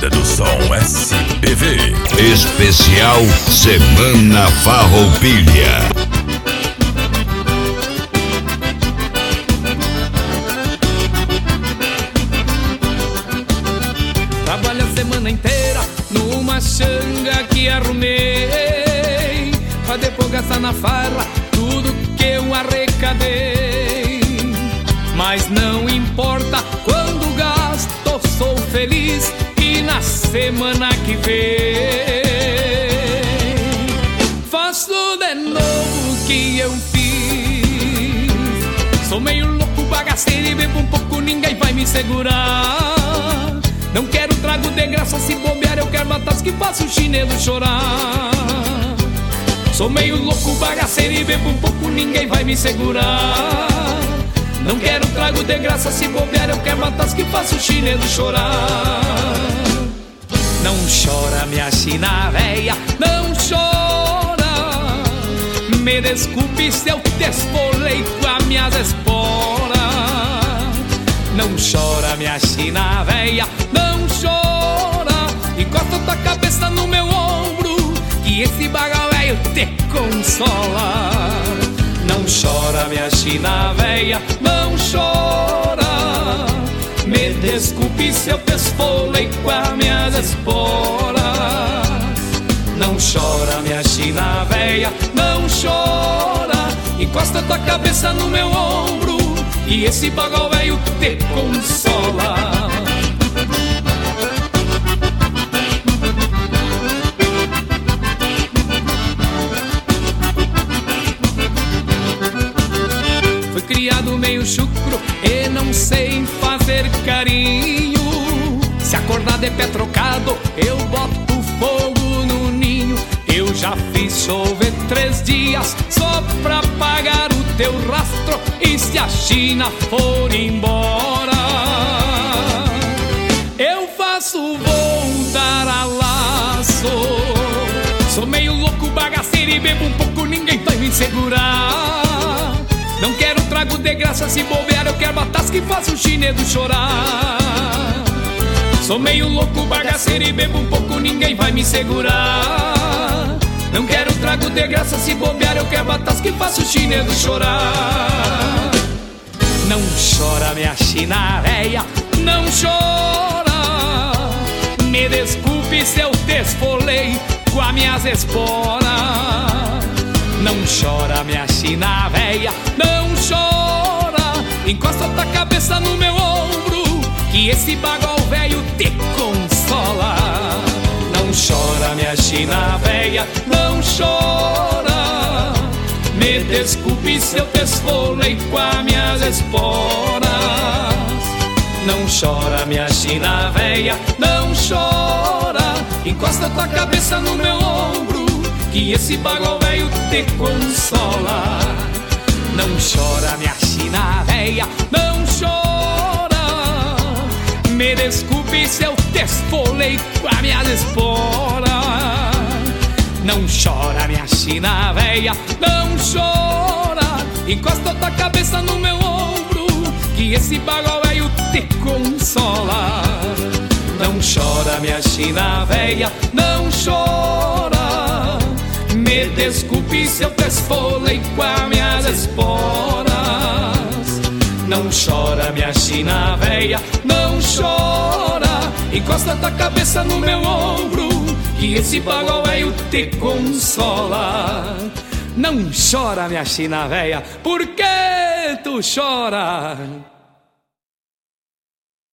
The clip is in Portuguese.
Banda do Som SPV. Especial Semana Farroupilha. Trabalho a semana inteira numa xanga que arrumei, pra depois gastar na farra tudo que eu arrecadei. Mas não importa quando gasto, sou feliz e na semana que vem faço de novo o que eu fiz. Sou meio louco, bagaceiro e bebo um pouco, ninguém vai me segurar. Não quero trago de graça, se bobear eu quero matar que faço o chinelo chorar. Sou meio louco, bagaceiro e bebo um pouco, ninguém vai me segurar. Não quero trago de graça, se bobear eu quero matar que faço o chinelo chorar. Não chora minha china véia, não chora. Me desculpe se eu te esfolei com as minhas esporas. Não chora minha china véia, não chora. Encosta tua cabeça no meu ombro, que esse bagal velho te consola. Não chora minha china véia, não chora. Me desculpe se eu te esfolei com as minhas esporas. Não chora minha china véia, não chora. Encosta tua cabeça no meu ombro, e esse bagal velho te consola. Fui criado meio chucro e não sei fazer carinho. Se acordar de pé trocado, eu boto fogo no ninho. Eu já fiz chover 3 dias só pra pagar o teu rastro. E se a China for embora, eu faço voltar a laço. Sou meio louco, bagaceiro e bebo um pouco, ninguém vai me segurar. Não quero trago de graça, se bobear eu quero batas que faço o chinelo chorar. Sou meio louco, bagaceiro e bebo um pouco, ninguém vai me segurar. Não quero trago de graça, se bobear eu quero batas que faço o chinelo chorar. Não chora minha china véia, não chora. Me desculpe se eu te esfolei com as minhas esporas. Não chora minha china véia, não chora. Encosta tua cabeça no meu ombro, que esse bagal velho te consola. Não chora minha china véia, não chora. Me desculpe se eu te esfolei com as minhas esporas. Não chora minha china véia, não chora. Encosta tua cabeça no meu ombro, que esse bagal velho te consola. Não chora minha china véia, não chora. Me desculpe se eu te esfolei com as minhas esporas. Não chora minha china véia, não chora. Encosta tua cabeça no meu ombro, que esse bagal velho te consola. Não chora minha china véia, não chora. Me desculpe se eu te esfolei com as minhas esporas. Não chora minha china véia, não chora. Encosta tua cabeça no meu ombro, que esse bagal velho te consola. Não chora minha china véia, por que tu chora?